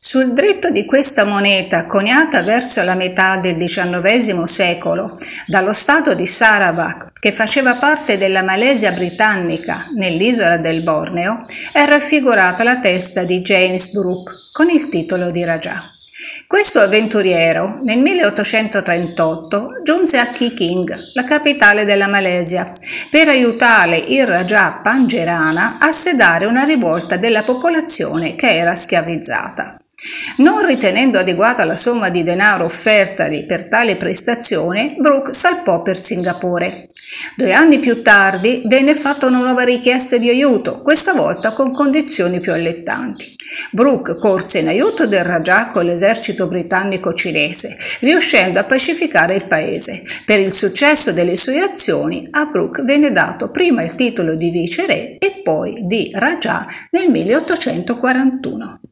Sul dritto di questa moneta, coniata verso la metà del XIX secolo dallo stato di Sarawak, che faceva parte della Malesia britannica nell'isola del Borneo, è raffigurata la testa di James Brooke con il titolo di Raja. Questo avventuriero nel 1838 giunse a Kiking, la capitale della Malesia, per aiutare il Raja Pangerana a sedare una rivolta della popolazione che era schiavizzata. Non ritenendo adeguata la somma di denaro offertagli per tale prestazione, Brooke salpò per Singapore. 2 anni più tardi venne fatta una nuova richiesta di aiuto, questa volta con condizioni più allettanti. Brooke corse in aiuto del Raja con l'esercito britannico-cinese, riuscendo a pacificare il paese. Per il successo delle sue azioni, a Brooke venne dato prima il titolo di viceré e poi di Raja nel 1841.